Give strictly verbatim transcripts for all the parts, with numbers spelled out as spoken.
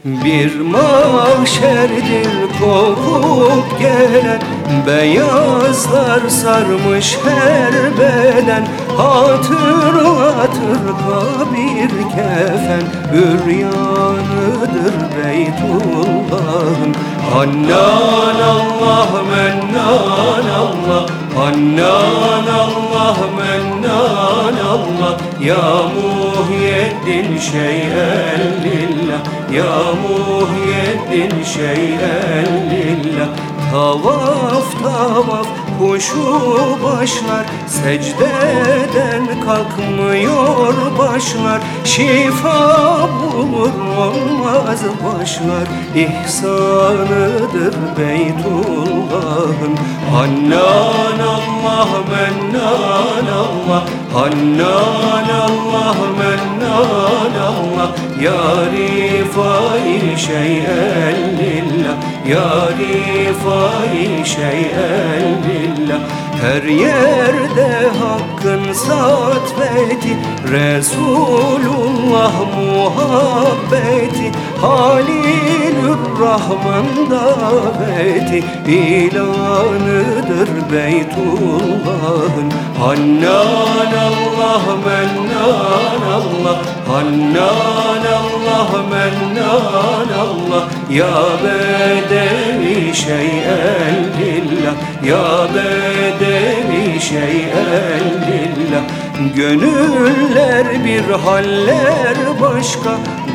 Bir mahşerdir kopup gelen, beyazlar sarmış her beden. Hatırlatır kabir kefen, büryanıdır Beytullah'ın. Hannan Allah, mennan Allah, Hannan Allah, mennan Allah. Ya Muhyiddin şey'en lillah, Ya Muhyiddin şey'en lillah. Tavaf tavaf huşu başlar, secdeden kalkmıyor başlar. Şifa bulur olmaz başlar, ihsanıdır Beytullah'ın. Hannan Allah, mennan Allah, Hannan Allah, mennan Allah. Ya rifai şey'en lillah, Ya rifai şey'en lillah. Her yerde hakkın satveti, Resulullah muhabbeti, Halilürrahman daveti, ilanıdır Beytullah'ın. Hannan Allah, mennan Allah, Hannan Allah, mennan Allah. Ya bedevi şey'en lillah, Ya bedevi şey'en lillah. Gönüller bir haller başka,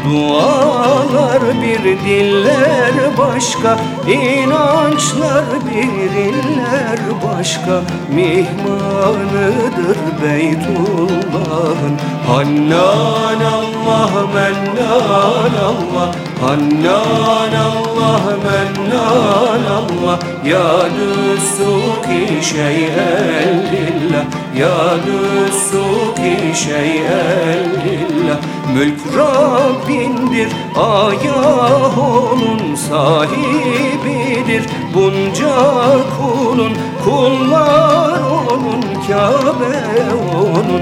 dualar bir diller başka, inançlar bir iller başka. Mihmanıdır Beytullah'ın. Hannan Allah, mennan Allah, Hannan Allah, mennan Allah. Ya düssuki şey'en lillah, Ya düssuki şey'en lillah. Mülk Rabbindir, ayah onun sahibidir. Bunca kulun, kullar onun, Kabe onun,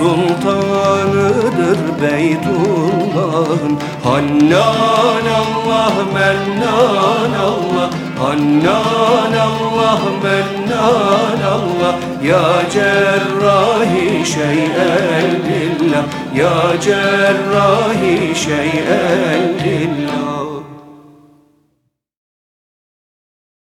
sultanıdır Beytullah'ın. Hannan Allah, mennan Allah, Hannan Allah, mennan Allah. Ya cerrahi şey'en lillah, Ya cerrahi şey'en lillah.